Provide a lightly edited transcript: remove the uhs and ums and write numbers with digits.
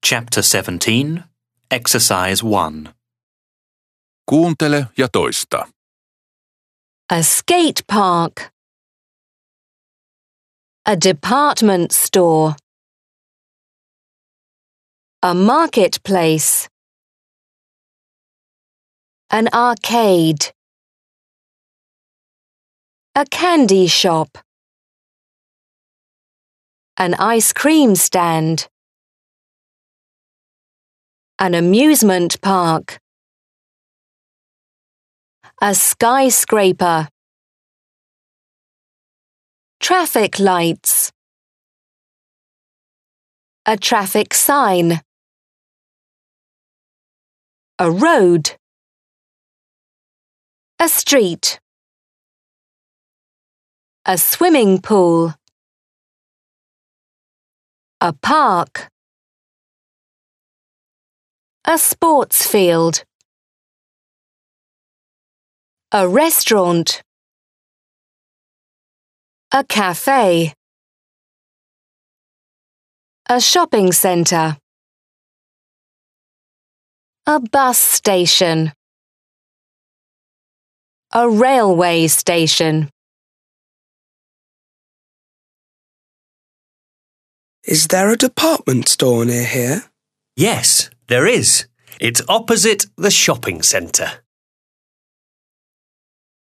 Chapter 17, Exercise 1. Kuuntele ja toista. A skate park. A department store. A marketplace. An arcade. A candy shop. An ice cream stand. An amusement park. A skyscraper. Traffic lights. A traffic sign. A road. A street. A swimming pool. A park. A sports field. A restaurant. A cafe. A shopping centre. A bus station. A railway station. Is there a department store near here? Yes, there is. It's opposite the shopping centre.